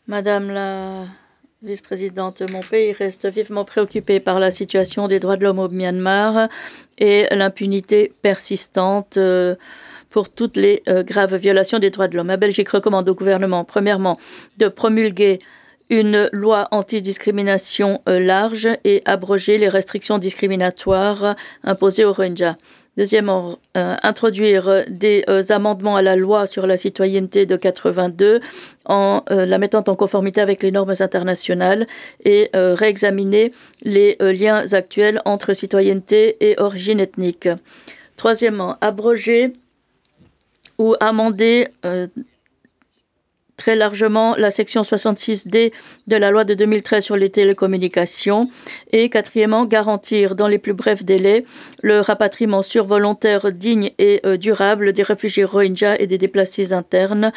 Madame la vice-présidente, mon pays reste vivement préoccupé par la situation des droits de l'homme au Myanmar et l'impunité persistante pour toutes les graves violations des droits de l'homme. La Belgique recommande au gouvernement, premièrement, de promulguer une loi antidiscrimination large et abroger les restrictions discriminatoires imposées aux Rohingyas. Deuxièmement, introduire des amendements à la loi sur la citoyenneté de 82 en la mettant en conformité avec les normes internationales et réexaminer les liens actuels entre citoyenneté et origine ethnique. Troisièmement, abroger ou amender très largement la section 66D de la loi de 2013 sur les télécommunications. Et quatrièmement, garantir dans les plus brefs délais le rapatriement sûr, volontaire, digne et durable des réfugiés Rohingyas et des déplacés internes